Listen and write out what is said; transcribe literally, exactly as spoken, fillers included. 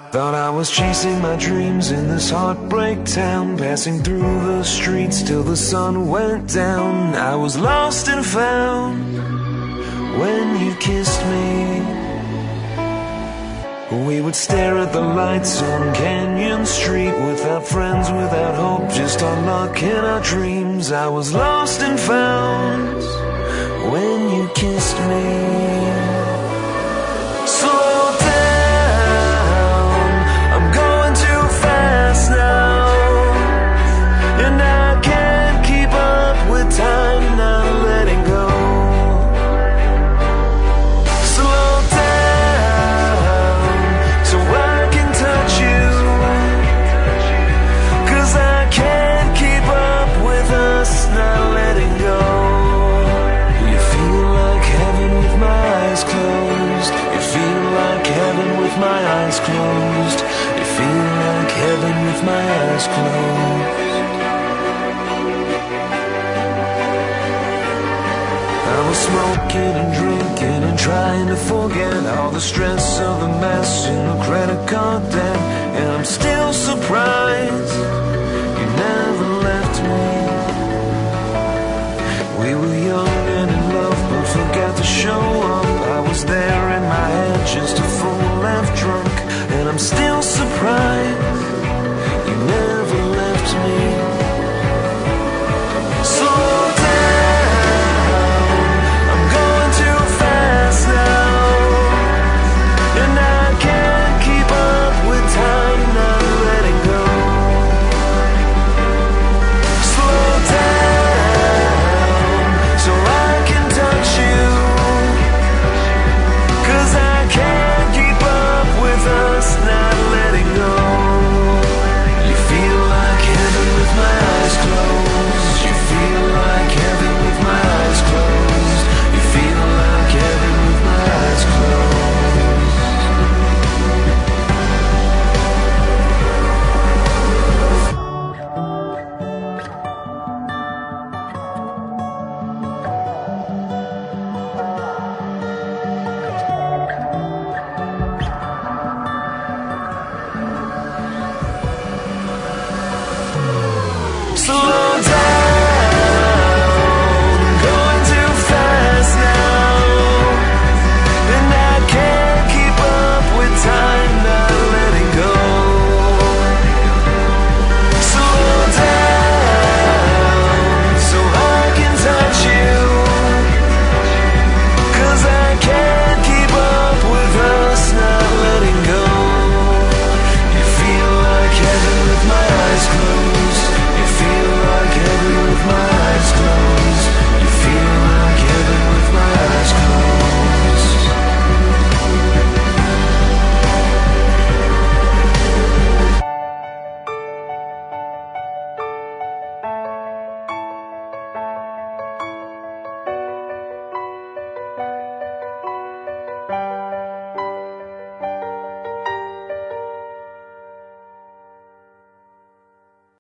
Thought I was chasing my dreams in this heartbreak town, passing through the streets till the sun went down. I was lost and found when you kissed me. We would stare at the lights on Canyon Street, without friends, without hope, just our luck and our dreams. I was lost and found when you kissed me. Slow down, I'm going too fast now, and I can't keep up with time, not letting go. Slow down so I can touch you, 'cause I can't keep up with us not letting go. You feel like heaven with my eyes closed. You feel like heaven with my eyes closed. You feel like heaven with my eyes closed. I was smoking and drinking and trying to forget all the stress of the mess and the credit card debt, and I'm still surprised you never left me. We were young and in love but forgot to show up. I was there in my head, just a fool left drunk, and I'm still